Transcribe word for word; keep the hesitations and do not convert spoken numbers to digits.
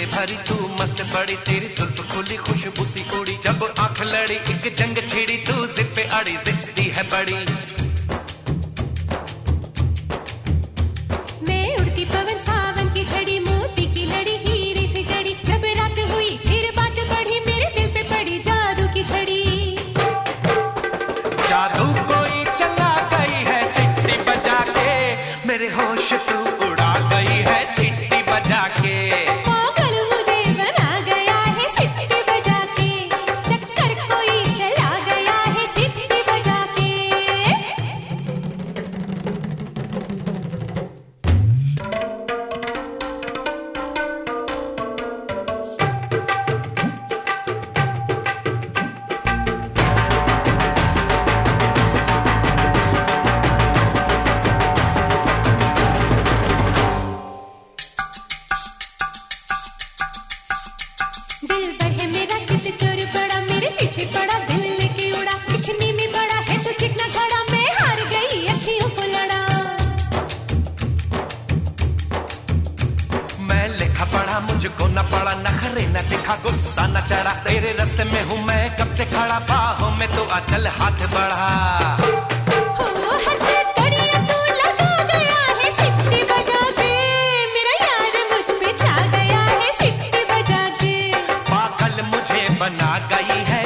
से भरी तू मस्त बड़ी, तेरी जुल्फ खुली खुशबू सी कुड़ी, जब आंख लड़ी एक जंग छिड़ी, तू जिद पे अड़ी जिद्दी है बड़ी। मैं उड़ती पवन सावन की झड़ी, मोती की लड़ी हीरे से जड़ी, जब रात हुई फिर बात बढ़ी, मेरे दिल पे पड़ी जादू की छड़ी। जादू कोई चला गई है सिटी बजा के, मेरे होश तू उड़ा गई है सिटी बजा के। पागल मुझे बना गया है सिटी बजा के, चक्कर कोई चला गया है सिटी बजा के। दिल पर है मेरा कित चोर पड़ा, मेरे पीछे पड़ा दिल लेके उड़ा, दिखने में बड़ा है तो चिकना खड़ा, मैं हार गई अखियों को लड़ा। मैं लिखा पढ़ा मुझको न पड़ा, नखरे न दिखा गुस्सा न चढ़ा, तेरे रास्ते में हूँ मैं कब से खड़ा, बाहों में तो आचल हाथ बढ़ा। हो हद करिए तू लगा गया है सिटी बजा के, मेरा यार मुझ पे छा गया है सिटी बजा के। पागल मुझे बना गई है